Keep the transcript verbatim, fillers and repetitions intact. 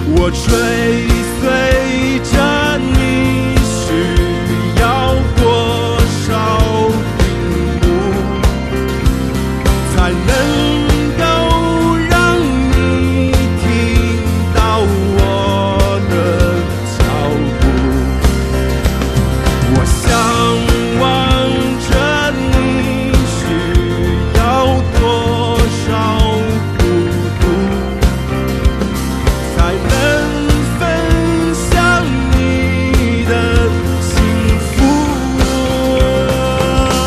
我追随着你，需要多少领悟，才能